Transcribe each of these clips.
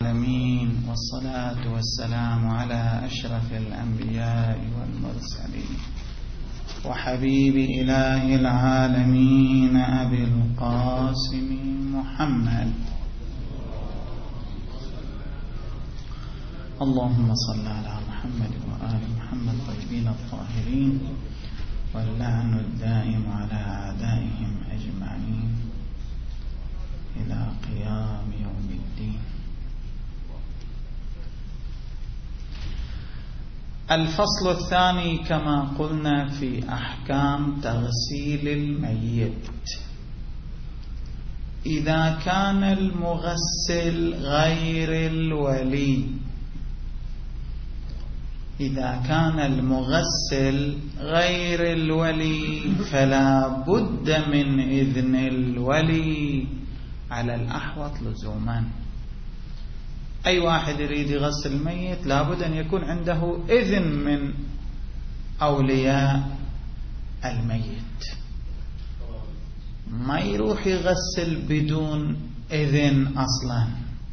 العالمين، والصلاة والسلام على أشرف الأنبياء والمرسلين وحبيب إله العالمين أبي القاسم محمد. اللهم صل على محمد وآل محمد طيبين الطاهرين، واللعن الدائم على أعدائهم أجمعين إلى قيام يوم الدين. الفصل الثاني كما قلنا في أحكام تغسيل الميت. إذا كان المغسل غير الولي، إذا كان المغسل غير الولي فلا بد من إذن الولي على الأحوط لزوما. أي واحد يريد يغسل الميت لابد أن يكون عنده إذن من أولياء الميت، ما يروح يغسل بدون إذن أصلا.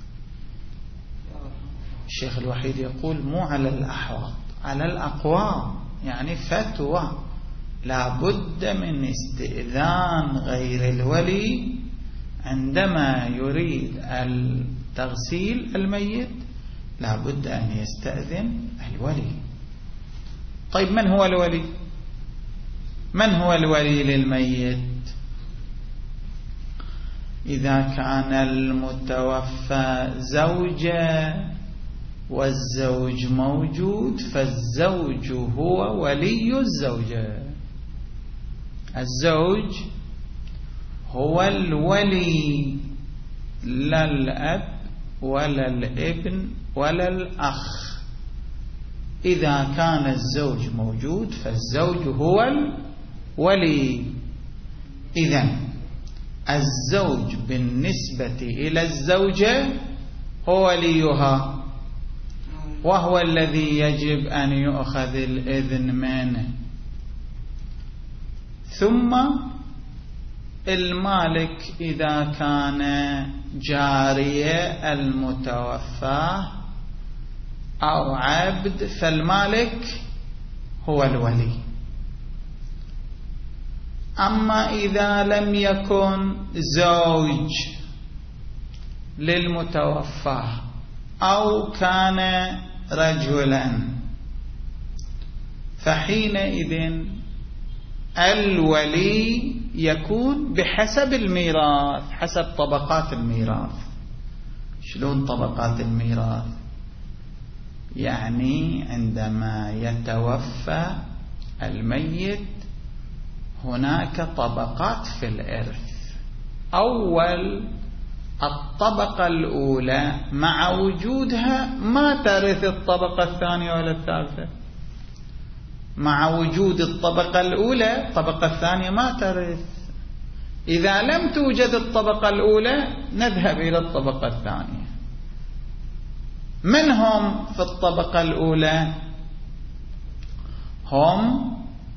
الشيخ الوحيد يقول مو على الأحوط، على الأقوى، يعني فتوى لابد من استئذان غير الولي عندما يريد تغسيل الميت، لابد أن يستأذن الولي. طيب من هو الولي؟ من هو الولي للميت؟ إذا كان المتوفى زوجا والزوج موجود فالزوج هو ولي الزوجة. الزوج هو الولي، لا الأب ولا الابن ولا الأخ. إذا كان الزوج موجود فالزوج هو الولي. إذن الزوج بالنسبة إلى الزوجة هو وليها، وهو الذي يجب أن يؤخذ الإذن منه. ثم المالك إذا كان جارية المتوفى أو عبد فالمالك هو الولي. أما إذا لم يكن زوج للمتوفى أو كان رجلا فحينئذ الولي يكون بحسب الميراث، حسب طبقات الميراث. شلون طبقات الميراث؟ يعني عندما يتوفى الميت هناك طبقات في الإرث. أول الطبقة الأولى مع وجودها ما ترث الطبقة الثانية ولا الثالثة. مع وجود الطبقة الأولى الطبقة الثانية ما ترث. إذا لم توجد الطبقة الأولى نذهب إلى الطبقة الثانية. من هم في الطبقة الأولى؟ هم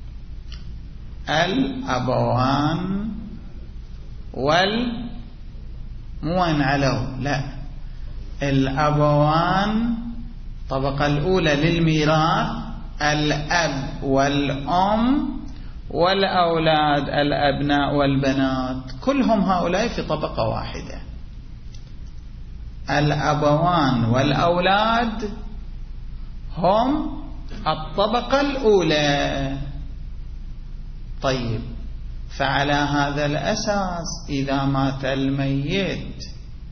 الأبوان مو وين علوا، لا، الأبوان الطبقة الأولى للميراث، الأب والأم والأولاد الأبناء والبنات، كلهم هؤلاء في طبقة واحدة. الأبوان والأولاد هم الطبقة الأولى. طيب، فعلى هذا الأساس إذا مات الميت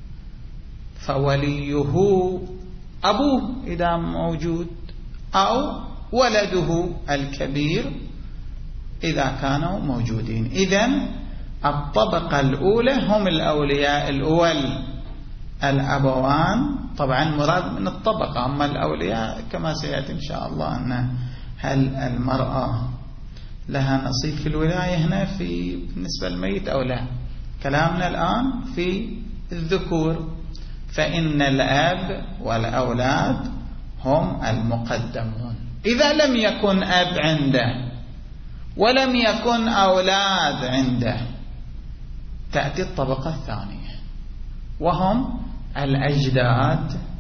فوليه أبوه إذا موجود أو ولده الكبير إذا كانوا موجودين. إذن الطبقة الأولى هم الأولياء الأول الأبوان، طبعا مراد من الطبقة. أما الأولياء كما سيأتي إن شاء الله أن هل المرأة لها نصيب في الولاية هنا بالنسبة للميت أو لا. كلامنا الآن في الذكور، فإن الأب والأولاد هم المقدمون. إذا لم يكن أب عنده ولم يكن أولاد عنده تأتي الطبقة الثانية، وهم الأجداد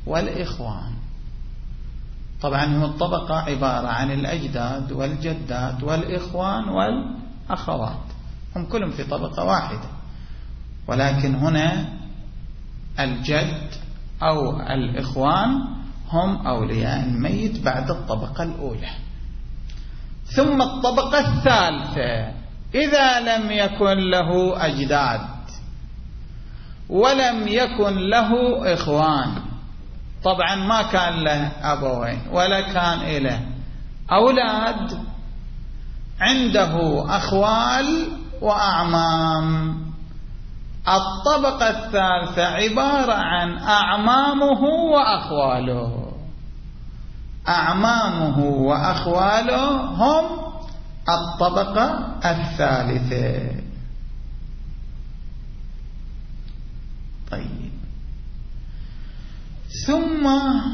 والإخوان. طبعا هم الطبقة عبارة عن الأجداد والجدات والإخوان والأخوات، هم كلهم في طبقة واحدة، ولكن هنا الجد أو الإخوان هم أولياء الميت بعد الطبقة الأولى. ثم الطبقة الثالثة إذا لم يكن له أجداد ولم يكن له إخوان، طبعا ما كان له أبوين ولا كان له أولاد، عنده أخوال وأعمام. الطبقة الثالثة عبارة عن أعمامه وأخواله. أعمامه وأخواله هم الطبقة الثالثة. طيب، ثم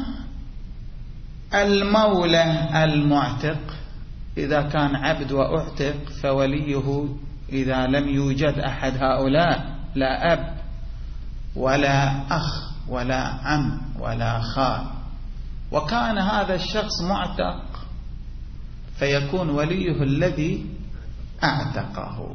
المولى المعتق إذا كان عبد وأعتق فوليه إذا لم يوجد أحد هؤلاء، لا أب ولا أخ ولا عم ولا خال، وكان هذا الشخص معتق، فيكون وليه الذي أعتقه.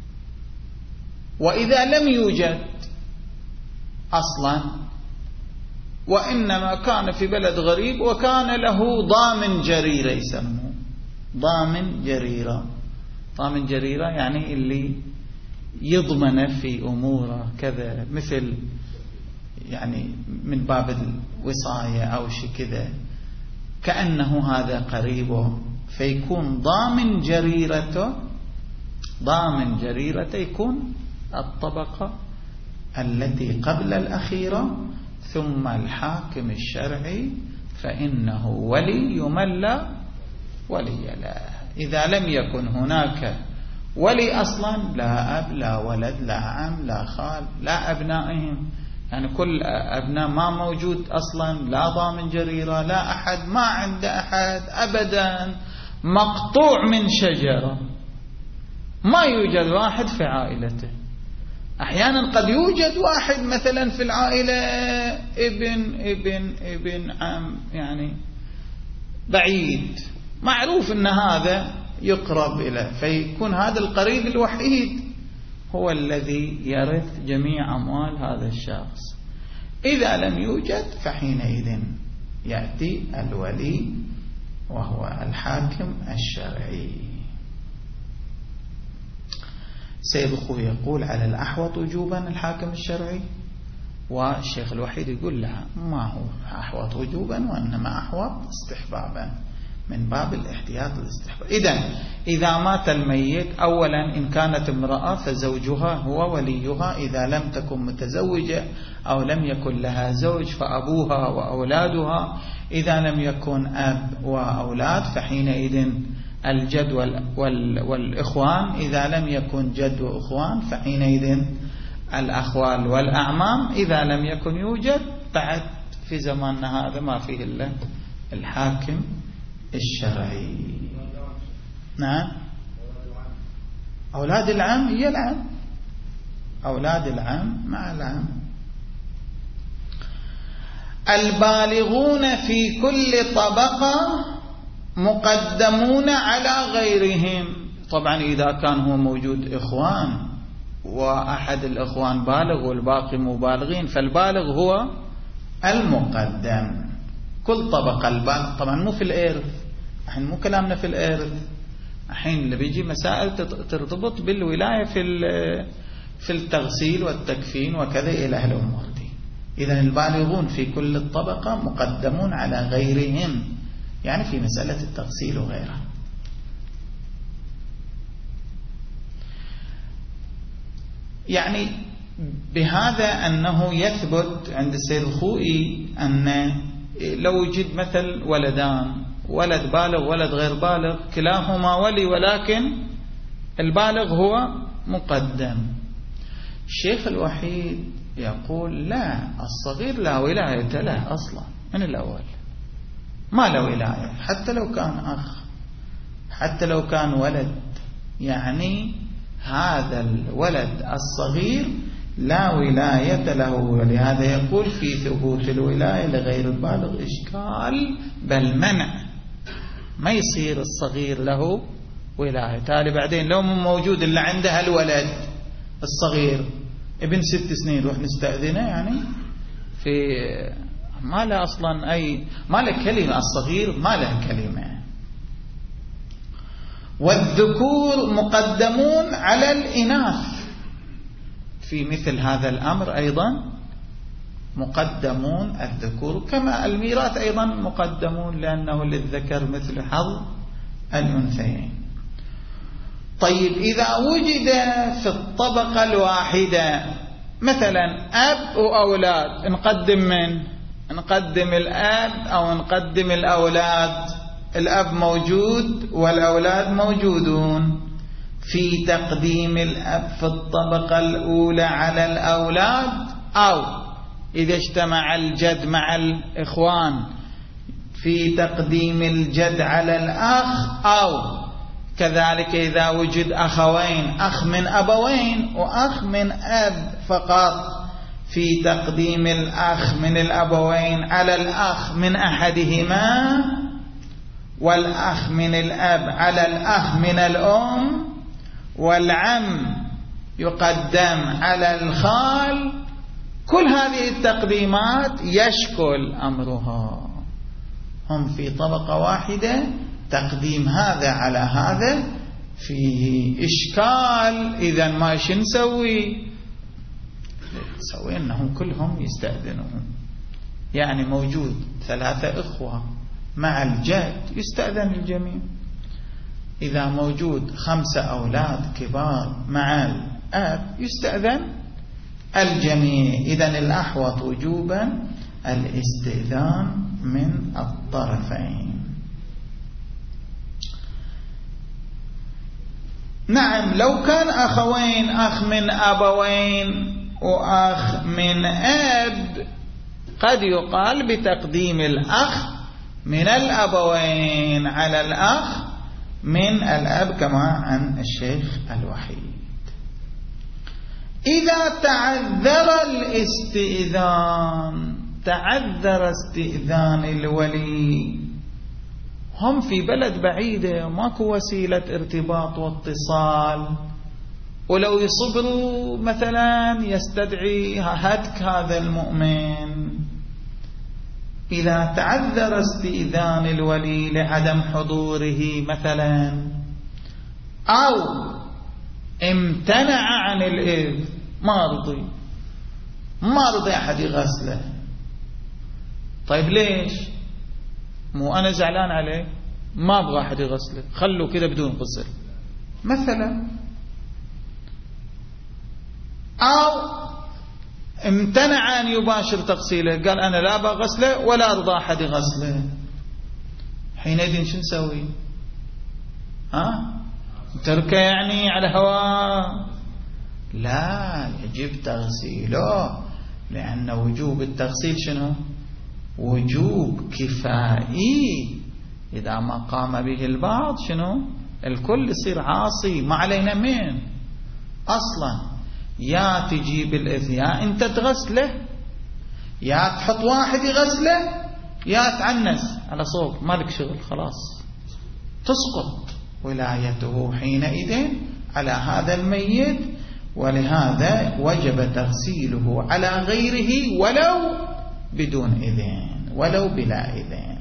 وإذا لم يوجد أصلا وإنما كان في بلد غريب وكان له ضامن جريرة، يسموه ضامن جريرة. ضامن جريرة يعني اللي يضمن في أموره كذا، مثل يعني من باب الوصاية أو شيء كذا، كأنه هذا قريبه، فيكون ضامن جريرته. ضامن جريرته يكون الطبقة التي قبل الأخيرة. ثم الحاكم الشرعي فإنه ولي من لا ولي له. إذا لم يكن هناك ولي أصلا، لا أب لا ولد لا عم لا خال لا أبنائهم، يعني كل أبناء ما موجود أصلا، لا ضامن جريرة لا أحد، ما عنده أحد أبدا، مقطوع من شجرة، ما يوجد واحد في عائلته. أحيانا قد يوجد واحد مثلا في العائلة ابن عم، يعني بعيد معروف أن هذا يقرب إليه، فيكون هذا القريب الوحيد هو الذي يرث جميع أموال هذا الشخص. إذا لم يوجد فحينئذ يأتي الولي وهو الحاكم الشرعي. سيد أخوه يقول على الأحوط وجوبا الحاكم الشرعي، والشيخ الوحيد يقول لا، ما هو أحوط وجوبا وإنما أحوط استحبابا، من باب الاحتياط الاستحباب. إذا مات الميت أولا إن كانت امرأة فزوجها هو وليها، إذا لم تكن متزوجة أو لم يكن لها زوج فأبوها وأولادها، إذا لم يكن أب وأولاد فحينئذ الجد والإخوان، إذا لم يكن جد وإخوان فحينئذ الأخوال والأعمام، إذا لم يكن يوجد بعد في زماننا هذا ما فيه إلا الحاكم الشرعي. نعم، أولاد العم هي العم، أولاد العم مع العم. البالغون في كل طبقة مقدمون على غيرهم. طبعا إذا كان هو موجود إخوان وأحد الإخوان بالغ والباقي مبالغين، فالبالغ هو المقدم. كل طبقة البالغ، طبعا مو في الإرث، الحين مو كلامنا في الإرث، الحين اللي بيجي مسائل ترتبط بالولاية في التغسيل والتكفين وكذا إلى الأمور دي. إذن البالغون في كل الطبقة مقدمون على غيرهم، يعني في مسألة التغسيل وغيرها. يعني بهذا أنه يثبت عند السيد الخوئي أن لو وجد مثل ولدان، ولد بالغ ولد غير بالغ، كلاهما ولي ولكن البالغ هو مقدم. الشيخ الوحيد يقول لا، الصغير لا ولاية له أصلا من الأول، ما له ولاية حتى لو كان أخ، حتى لو كان ولد، يعني هذا الولد الصغير لا ولاية له. ولهذا يقول في ثبوت الولاية لغير البالغ إشكال بل منع، ما يصير الصغير له ولاية. تالي بعدين لو موجود اللي عنده الولد الصغير ابن 6 سنين روح نستأذنه، يعني في ما له أصلا ما له كلمة، الصغير ما له كلمة. والذكور مقدمون على الإناث في مثل هذا الأمر، أيضا مقدمون الذكور، كما الميراث أيضا مقدمون لأنه للذكر مثل حظ الأنثيين. طيب إذا وجد في الطبقة الواحدة مثلا أب وأولاد، نقدم الأب أو نقدم الأولاد؟ الأب موجود والأولاد موجودون، في تقديم الأب في الطبقة الأولى على الأولاد، أو إذا اجتمع الجد مع الإخوان في تقديم الجد على الأخ، أو كذلك إذا وجد أخوين، أخ من أبوين وأخ من أب فقط، في تقديم الأخ من الأبوين على الأخ من أحدهما، والأخ من الأب على الأخ من الأم، والعم يقدم على الخال. كل هذه التقديمات يشكل أمرها، هم في طبقة واحدة، تقديم هذا على هذا فيه إشكال. إذن ما نسوي؟ نسوي أنهم كلهم يستأذنون، يعني موجود 3 إخوة مع الجد يستأذن الجميع، إذا موجود 5 أولاد كبار مع الأب يستأذن الجميع. إذن الأحوط وجوبا الاستئذان من الطرفين. نعم، لو كان أخوين، أخ من أبوين وأخ من أب، قد يقال بتقديم الأخ من الأبوين على الأخ من الأب كما عن الشيخ الوحيد. إذا تعذر الاستئذان، تعذر استئذان الولي، هم في بلد بعيدة ماكو وسيلة ارتباط واتصال، ولو يصبروا مثلا يستدعي هتك هذا المؤمن. إذا تعذر استئذان الولي لعدم حضوره مثلا، أو امتنع عن الإذن، ما رضي أحد يغسله. طيب ليش؟ مو أنا زعلان عليه، ما أبغى أحد يغسله، خلوا كده بدون غسل مثلا. أو امتنع أن يباشر تغسيله، قال أنا لا أبغى غسله ولا أرضى أحد يغسله. حينئذ شو نسوي؟ تركه يعني على هواه؟ لا، يجب تغسيله، لأن وجوب التغسيل شنو؟ وجوب كفائي. إذا ما قام به البعض شنو؟ الكل يصير عاصي. ما علينا من أصلا، يا تجيب الإذن، يا أنت تغسله، يا تحط واحد يغسله، يا تعنس على صوب، مالك شغل، خلاص تسقط ولايته حينئذ على هذا الميت. ولهذا وجب تغسيله على غيره ولو بدون إذن، ولو بلا إذن.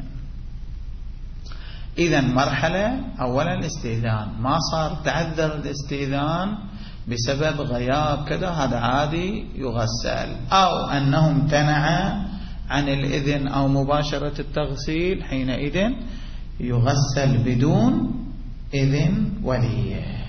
إذن مرحلة أولا الاستئذان، ما صار تعذر الاستئذان بسبب غياب كذا، هذا عادي يغسل. أو أنه امتنع عن الإذن أو مباشرة التغسيل، حينئذ يغسل بدون إذن وليه.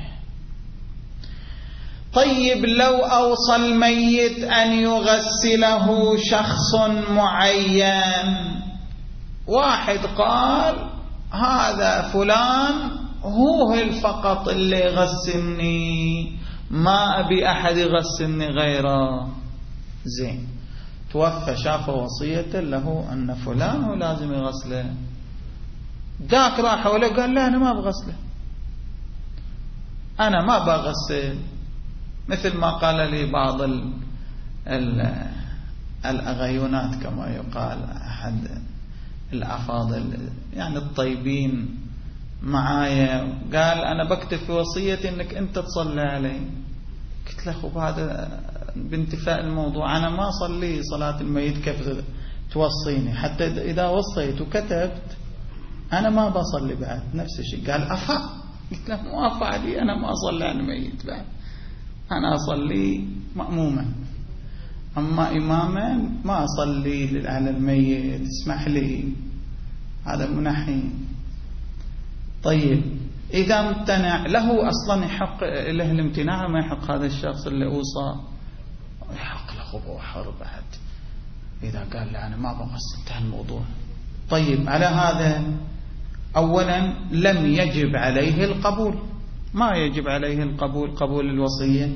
طيب لو أوصى الميت أن يغسله شخص معين، واحد قال هذا فلان هو فقط اللي يغسلني، ما أبي أحد يغسلني غيره، زين، توفى شاف وصية له أن فلان هو لازم يغسله، ذاك راح ولا قال لا أنا ما بغسله، أنا ما بغسل، مثل ما قال لي بعض الأغيونات كما يقال، أحد الأفاضل يعني الطيبين معايا، قال أنا بكتب في وصيتي أنك أنت تصلي علي. قلت له أخو بعد بانتفاء الموضوع أنا ما صلي صلاة الميت كيف توصيني، حتى إذا وصيت وكتبت أنا ما بصلي بعد نفس الشيء. قال أفا. قلت له مو أفا لي، أنا ما أصلي على الميت بعد، أنا أصلي مأموما، أما إماما ما أصلي على الميت، اسمح لي، هذا منحي. طيب إذا امتنع له أصلا يحق له الامتناع، ما يحق هذا الشخص اللي أوصى يحق له خبوة حر بعد إذا قال لا أنا ما بغص، انتهى الموضوع. طيب على هذا أولا لم يجب عليه القبول، ما يجب عليه القبول، قبول الوصية.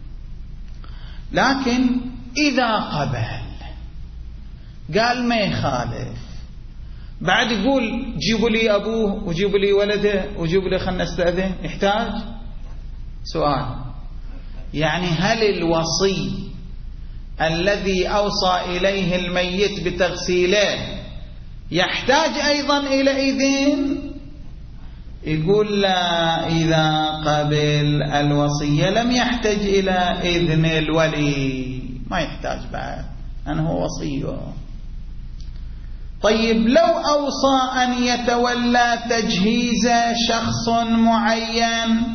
لكن إذا قبل قال ما يخالف، بعد يقول جيبوا لي أبوه وجيبوا لي ولده وجيبوا لي خلنا نستأذن، يحتاج؟ سؤال، يعني هل الوصي الذي أوصى إليه الميت بتغسيله يحتاج أيضا إلى إذن؟ يقول لا، إذا قبل الوصية لم يحتاج إلى إذن الولي، ما يحتاج بعد أنه وصيه. طيب لو أوصى أن يتولى تجهيز شخص معين،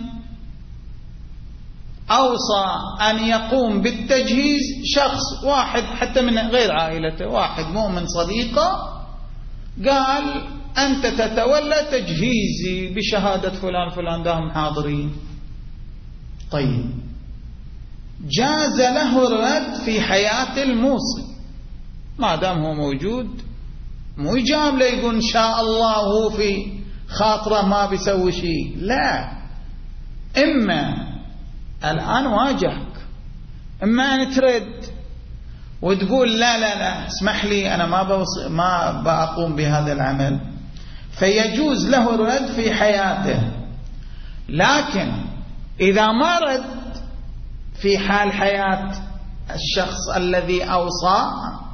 أوصى أن يقوم بالتجهيز شخص واحد حتى من غير عائلته، واحد مؤمن صديقه، قال أنت تتولى تجهيزي بشهادة فلان فلان داهم حاضرين. طيب جاز له الرد في حياة الموصي ما دام هو موجود، مو يجام له يقول إن شاء الله هو في خاطره ما بيسوي شيء، لا، إما الآن واجهك، إما أن ترد وتقول لا لا لا اسمح لي أنا ما بقوم بهذا العمل، فيجوز له الرد في حياته. لكن إذا ما رد في حال حياة الشخص الذي أوصى،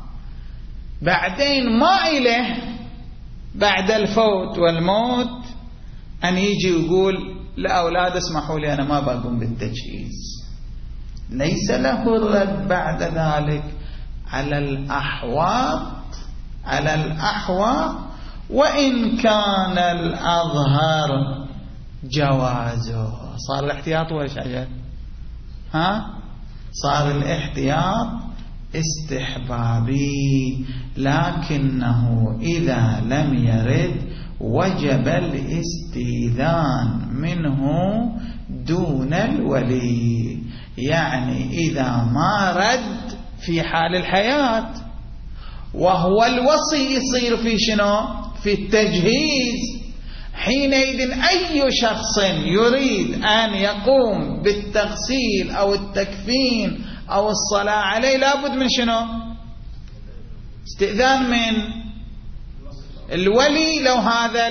بعدين ما إله بعد الفوت والموت أن يجي يقول لأولاد اسمحوا لي أنا ما بقوم بالتجهيز، ليس له الرد بعد ذلك على الأحوط وإن كان الأظهر جوازه. صار الاحتياط وإيش عجل؟ صار الاحتياط استحبابي، لكنه إذا لم يرد وجب الاستئذان منه دون الولي. يعني إذا ما رد في حال الحياة وهو الوصي يصير في شنو؟ في التجهيز، حينئذ أي شخص يريد أن يقوم بالتغسيل أو التكفين أو الصلاة عليه لابد من شنو؟ استئذان من الولي. لو هذا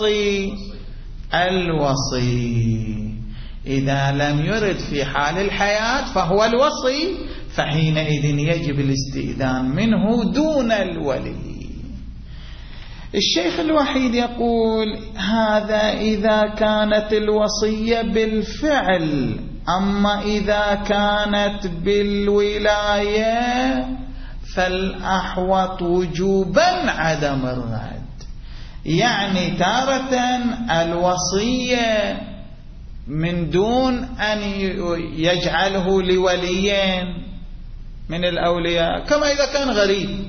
الوصي إذا لم يرد في حال الحياة فهو الوصي، فحينئذ يجب الاستئذان منه دون الولي. الشيخ الوحيد يقول هذا إذا كانت الوصية بالفعل، أما إذا كانت بالولاية فالأحوط وجوبا عدم الرد. يعني تارة الوصية من دون أن يجعله لوليين من الأولياء، كما إذا كان غريب،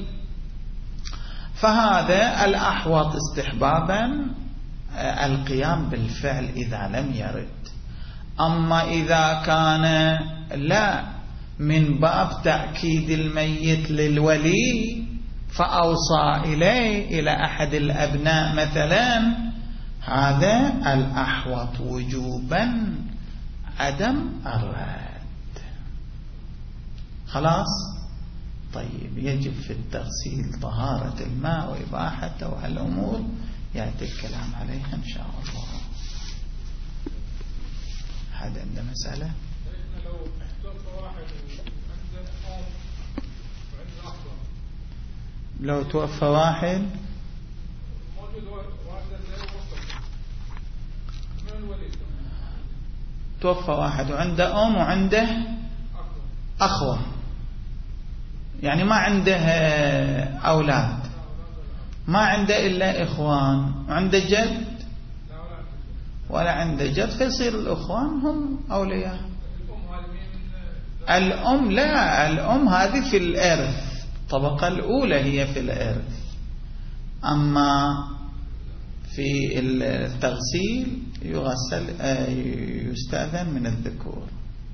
فهذا الأحوط استحبابا القيام بالفعل إذا لم يرد. أما إذا كان لا من باب تأكيد الميت للولي فأوصى إليه إلى أحد الأبناء مثلا، هذا الأحوط وجوبا عدم الرد. خلاص. طيب يجب في التغسيل طهارة الماء وإباحته وهالأمور يأتي الكلام عليها إن شاء الله. حد عنده مسألة؟ لو احتط واحد عنده لو توفى واحد توفى واحد وعنده أم وعنده أخوة، يعني ما عنده أولاد، ما عنده إلا إخوان، وعنده جد ولا عنده جد، فيصير الإخوان هم أولياء. الأم لا، الأم هذه في الإرث، الطبقة الأولى هي في الإرث، أما في التغسيل يستأذن من الذكور.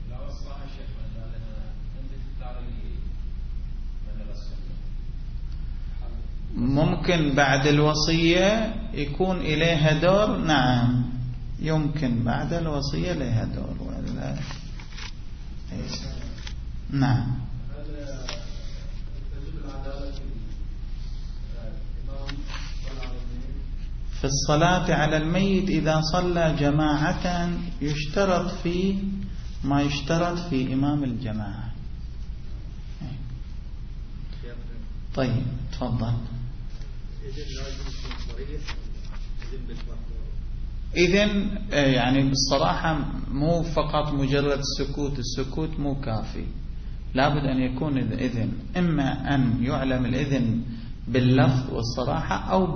ممكن بعد الوصية يكون إليها دور، نعم يمكن بعد الوصية لها دور ولا نعم. في الصلاة على الميت إذا صلى جماعة يشترط فيه ما يشترط في إمام الجماعة. طيب تفضل. إذن يعني بالصراحة مو فقط مجرد السكوت، السكوت مو كافي، لابد أن يكون الإذن، إما أن يعلم الإذن باللفظ والصراحة أو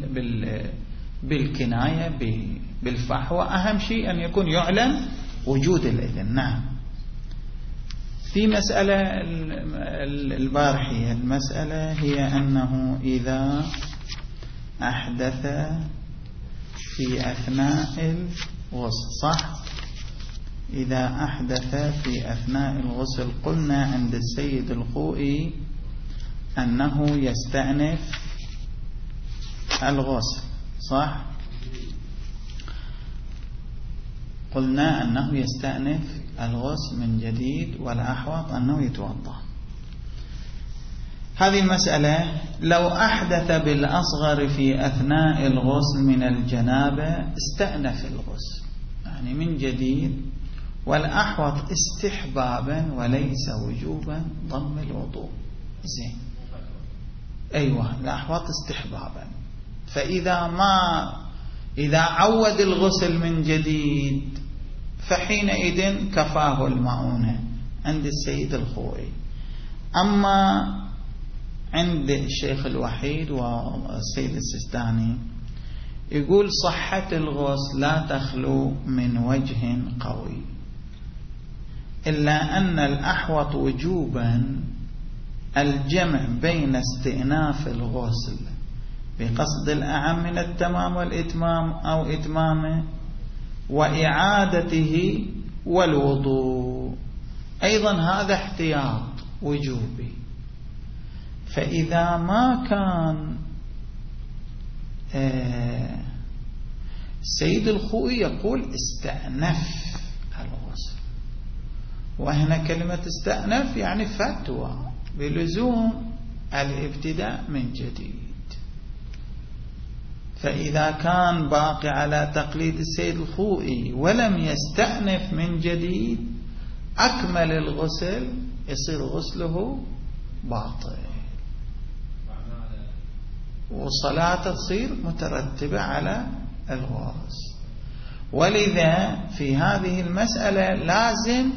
بالكناية بالفحوى، أهم شيء أن يكون يعلم وجود الإذن. نعم. في مسألة البارحية، المسألة هي أنه إذا أحدث في أثناء الغسل، صح؟ إذا أحدث في أثناء الغسل قلنا عند السيد الخوئي أنه يستأنف الغسل، صح؟ قلنا أنه يستأنف الغسل من جديد، والأحوط أنه يتوضأ. هذه المسألة لو أحدث بالأصغر في أثناء الغسل من الجنابة استأنف الغسل يعني من جديد، والأحوط استحبابا وليس وجوبا ضم الوضوء. زين، أيوة الأحوط استحبابا. إذا عود الغسل من جديد فحينئذ كفاه المعونة عند السيد الخوئي. أما عند الشيخ الوحيد والسيد السيستاني يقول صحة الغسل لا تخلو من وجه قوي، إلا أن الأحوط وجوبا الجمع بين استئناف الغسل بقصد الأعم من التمام والإتمام أو إتمامه وإعادته والوضوء، أيضا هذا احتياط وجوبي. فإذا ما كان السيد الخوئي يقول استأنف الغسل، وهنا كلمة استأنف يعني فتوى بلزوم الابتداء من جديد. فإذا كان باقي على تقليد السيد الخوئي ولم يستأنف من جديد أكمل الغسل، يصير غسله باطل وصلاته تصير مترتبة على الغسل. ولذا في هذه المسألة لازم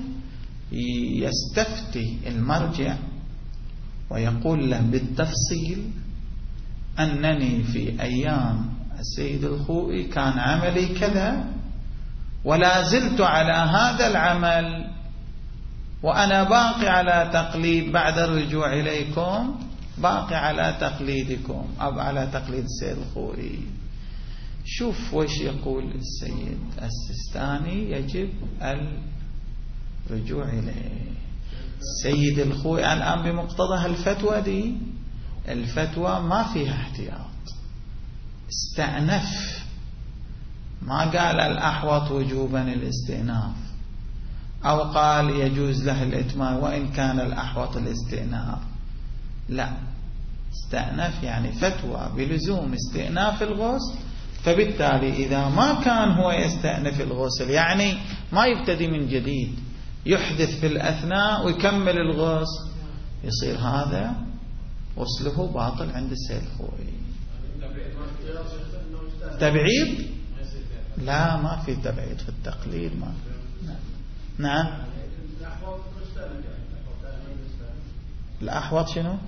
يستفتي المرجع ويقول له بالتفصيل أنني في أيام السيد الخوئي كان عملي كذا ولا زلت على هذا العمل، وأنا باقي على تقليد بعد الرجوع إليكم، باقي على تقليدكم أو على تقليد السيد الخوئي. شوف وش يقول السيد السيستاني، يجب الرجوع إليه. السيد الخوئي الآن بمقتضى الفتوى دي، الفتوى ما فيها احتياط، استأنف، ما قال الأحوط وجوبا الاستئناف أو قال يجوز له الإتمام وإن كان الأحوط الاستئناف، لا، استأنف يعني فتوى بلزوم استئناف الغسل. فبالتالي إذا ما كان هو يستأنف الغسل يعني ما يبتدي من جديد، يحدث في الأثناء ويكمل الغسل، يصير هذا غسله باطل عند السيد الخوئي. تبعيض؟ لا، ما في تبعيض في التقليد، ما في. نعم. الأحوط شنو؟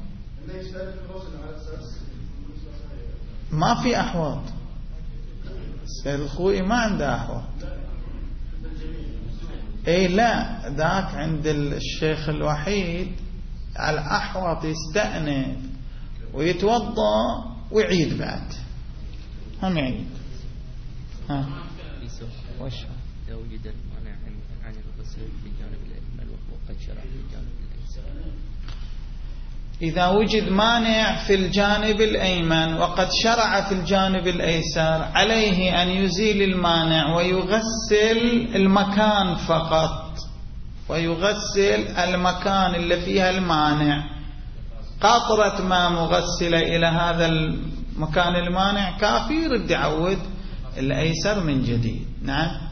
ما في أحوط. السيد الخوئي ما عنده أحوط. اي لا، ذاك عند الشيخ الوحيد الأحوط يستأنف ويتوضأ ويعيد بعد، هم يعيد. ها وش لو وجد المانع عن الغسل في الجانب الأيمن وقد شرع في الجانب الأيسر؟ إذا وجد مانع في الجانب الأيمن وقد شرع في الجانب الأيسر، عليه أن يزيل المانع ويغسل المكان فقط، ويغسل المكان اللي فيها المانع. قطرة ماء مغسلة إلى هذا المكان المانع كافي، يرد يعود الأيسر من جديد. نعم.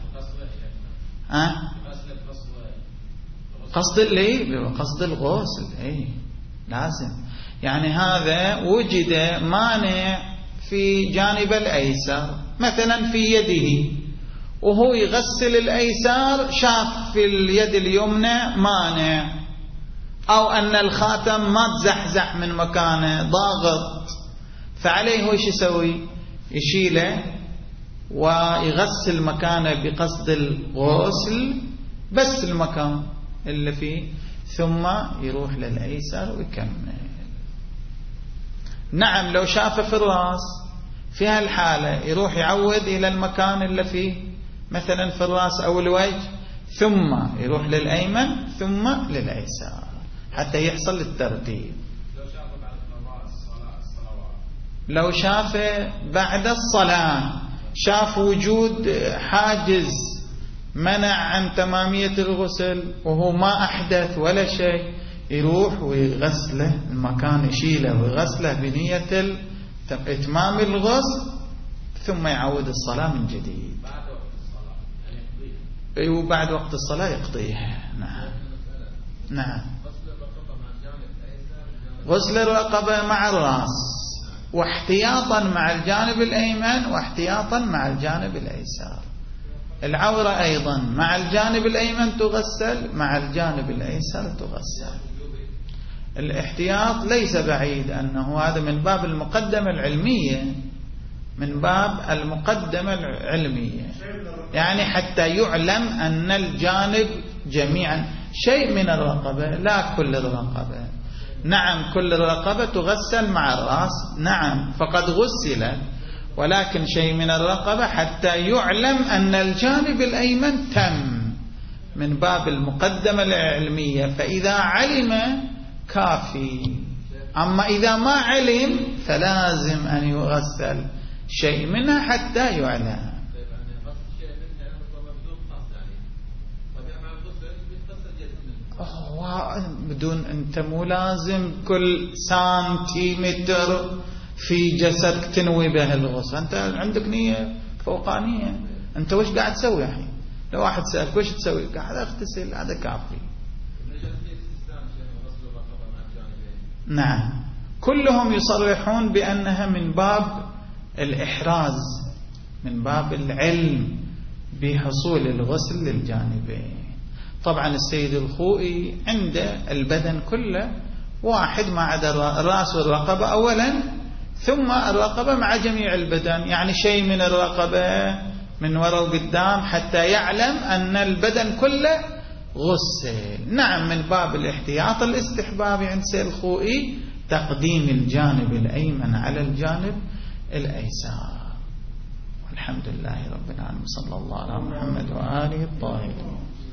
قصد قصد الغسل، اي لازم. يعني هذا وجد مانع في جانب الأيسر، مثلا في يده وهو يغسل الأيسر، شاف في اليد اليمنى مانع، أو أن الخاتم ما تزحزح من مكانه ضاغط، فعليه وش يسوي؟ يشيله ويغسل مكانه بقصد الغسل، بس المكان اللي فيه، ثم يروح للأيسر ويكمل. نعم، لو شافه في الرأس في هالحالة يروح يعود إلى المكان اللي فيه، مثلا في الرأس أو الوجه، ثم يروح للأيمن ثم للأيسر حتى يحصل الترتيب. لو شافه بعد الصلاة، شاف وجود حاجز منع عن تمامية الغسل وهو ما أحدث ولا شيء، يروح ويغسله المكان، يشيله ويغسله بنية إتمام الغسل، ثم يعود الصلاة من جديد. وبعد وقت الصلاة يقضيها. نعم. نعم. غسل الرقبة مع الرأس، واحتياطا مع الجانب الأيمن واحتياطا مع الجانب الأيسر. العورة أيضا مع الجانب الأيمن تغسل، مع الجانب الأيسر تغسل. الاحتياط ليس بعيد، أنه هذا من باب المقدمة العلمية، من باب المقدمة العلمية، يعني حتى يعلم أن الجانب جميعا شيء من الرقبة، لا كل الرقبة. نعم، كل الرقبة تغسل مع الرأس، نعم، فقد غسلت، ولكن شيء من الرقبة حتى يعلم أن الجانب الأيمن تم، من باب المقدمة العلمية. فإذا علم كافي، أما إذا ما علم فلازم أن يغسل شيء منها حتى يعلم. بدون، أنت مو لازم كل سنتيمتر في جسدك تنوي به الغسل، أنت عندك نية فوقانية. أنت وش قاعد تسوي الحين؟ لو واحد سألك وش تسوي؟ قاعد أغتسل، هذا كافي. نعم، كلهم يصرحون بأنها من باب الإحراز، من باب العلم بحصول الغسل للجانبين. طبعا السيد الخوئي عنده البدن كله واحد ما عدا الرأس والرقبة أولا، ثم الرقبة مع جميع البدن، يعني شيء من الرقبة من وراء وقدام، حتى يعلم أن البدن كله غسل. نعم، من باب الاحتياط الاستحبابي عند السيد الخوئي تقديم الجانب الأيمن على الجانب الأيسر. والحمد لله رب العالمين، صلى الله على محمد وآله الطاهرين.